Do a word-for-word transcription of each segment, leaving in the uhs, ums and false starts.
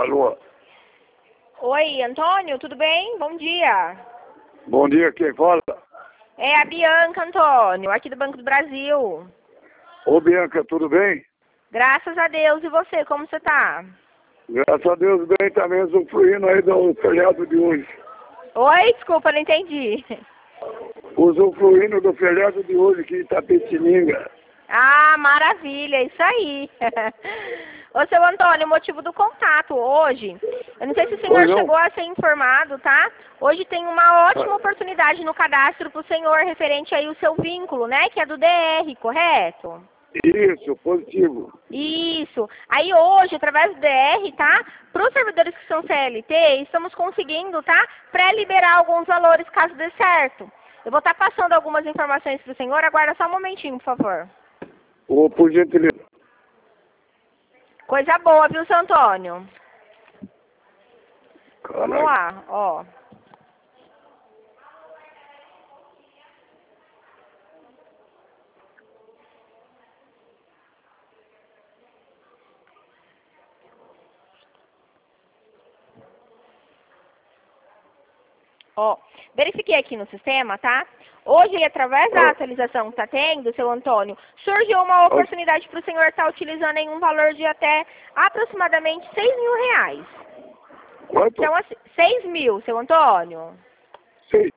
Alô? Oi, Antônio, tudo bem? Bom dia. Bom dia, quem fala? É a Bianca, Antônio, aqui do Banco do Brasil. Ô, Bianca, tudo bem? Graças a Deus. E você, como você tá? Graças a Deus, bem também, usufruindo aí do feriado de hoje. Oi, desculpa, não entendi. Usufruindo do feriado de hoje aqui em Itapetininga. Ah, maravilha, isso aí. Ô, seu Antônio, o motivo do contato hoje, eu não sei se o senhor chegou a ser informado, tá? Hoje tem uma ótima oportunidade no cadastro para o senhor referente aí o seu vínculo, né? Que é do D R, correto? Isso, positivo. Isso. Aí hoje, através do D R, tá? Para os servidores que são C L T, estamos conseguindo, tá? Pré-liberar alguns valores caso dê certo. Eu vou estar passando algumas informações para o senhor, aguarda só um momentinho, por favor. Ô, por gentileza. Coisa boa, viu, seu Antônio? Caralho. Vamos lá, ó. Ó, verifiquei aqui no sistema, tá? Hoje, através da atualização que está tendo, seu Antônio, surgiu uma oportunidade para o senhor estar utilizando em um valor de até aproximadamente seis mil reais. Quanto? Então, assim, seis mil, seu Antônio. Seis.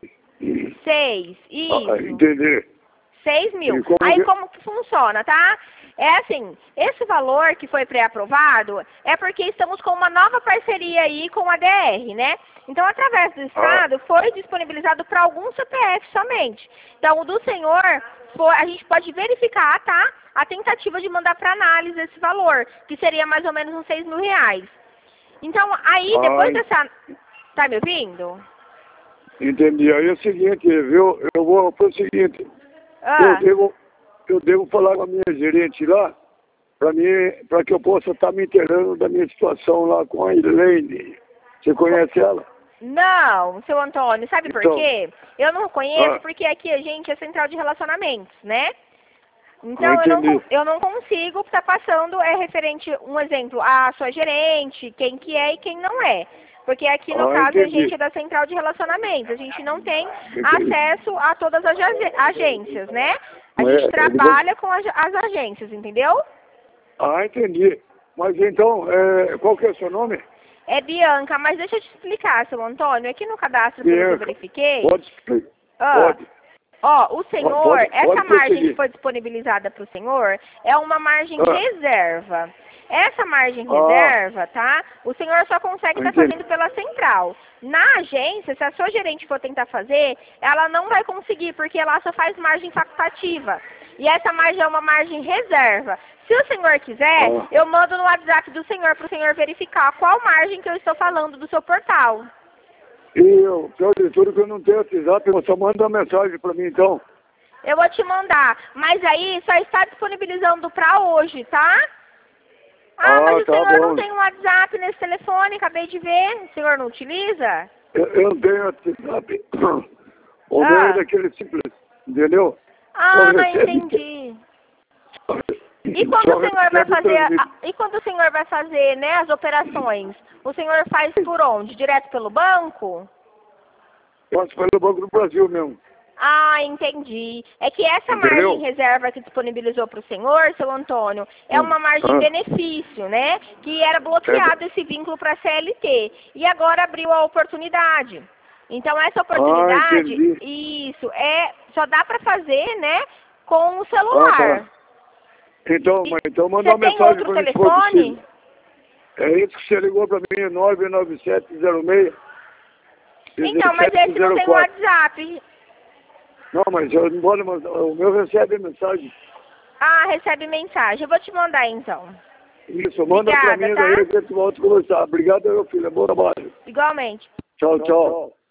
Seis, isso. Ah, entendi. Seis mil. Como Aí que... como que funciona, tá? É assim, esse valor que foi pré-aprovado é porque estamos com uma nova parceria aí com a D R, né? Então, através do Estado, ah. foi disponibilizado para alguns C P F somente. Então, o do senhor, foi, a gente pode verificar, tá? A tentativa de mandar para análise esse valor, que seria mais ou menos uns seis mil reais. Então, aí, depois Ai. dessa... Tá me ouvindo? Entendi. Aí é o seguinte, viu? Eu vou para o seguinte... Ah. Eu, devo, eu devo falar com a minha gerente lá, para mim, para que eu possa estar me inteirando da minha situação lá com a Elaine. Você conhece ela? Não, seu Antônio, sabe então, por quê? Eu não conheço ah, porque aqui a gente é central de relacionamentos, né? Então eu não, eu não consigo estar passando, é referente, um exemplo, a sua gerente, quem que é e quem não é. Porque aqui, no ah, caso, entendi. a gente é da central de relacionamentos. A gente não tem entendi. acesso a todas as agências, né? A é, gente trabalha com as, as agências, entendeu? Ah, entendi. Mas então, é, qual que é o seu nome? É Bianca, mas deixa eu te explicar, seu Antônio. Aqui no cadastro que eu verifiquei... Pode explicar. Ah, pode. Ó, o senhor, pode, essa pode margem conseguir. que foi disponibilizada para o senhor é uma margem ah. reserva. Essa margem ah. reserva, tá? O senhor só consegue estar tá fazendo pela central. Na agência, se a sua gerente for tentar fazer, ela não vai conseguir, porque lá só faz margem facultativa. E essa margem é uma margem reserva. Se o senhor quiser, ah. eu mando no WhatsApp do senhor para o senhor verificar qual margem que eu estou falando do seu portal. E eu, pior de tudo que eu não tenho WhatsApp, você manda uma mensagem para mim então. Eu vou te mandar, mas aí só está disponibilizando para hoje, tá? Ah, ah mas o tá senhor bom. não tem um WhatsApp nesse telefone, acabei de ver. O senhor não utiliza? Eu, eu não tenho WhatsApp. O ah. meu é daquele simples, entendeu? Ah, entendi. E quando o senhor vai fazer, a, e quando o senhor vai fazer, né, as operações, o senhor faz por onde? Direto pelo banco? Posso pelo Banco do Brasil mesmo. Ah, entendi. É que essa Entendeu? margem reserva que disponibilizou para o senhor, seu Antônio, é uma margem ah. benefício, né? Que era bloqueado é. esse vínculo para a C L T. E agora abriu a oportunidade. Então, essa oportunidade, ah, isso, é, só dá para fazer, né, com o celular. Ah, tá. Então, e, mas, então manda uma mensagem para mim. Você tem outro telefone? É isso que você ligou para mim, nove nove sete zero seis. Então, mas esse não tem WhatsApp. Não, mas eu não vou mandar, o meu recebe mensagem. Ah, recebe mensagem. Eu vou te mandar então. Isso, manda para mim, tá? daí a gente volta a conversar. Obrigado, meu filho. Bom trabalho. Igualmente. Tchau, tchau. tchau.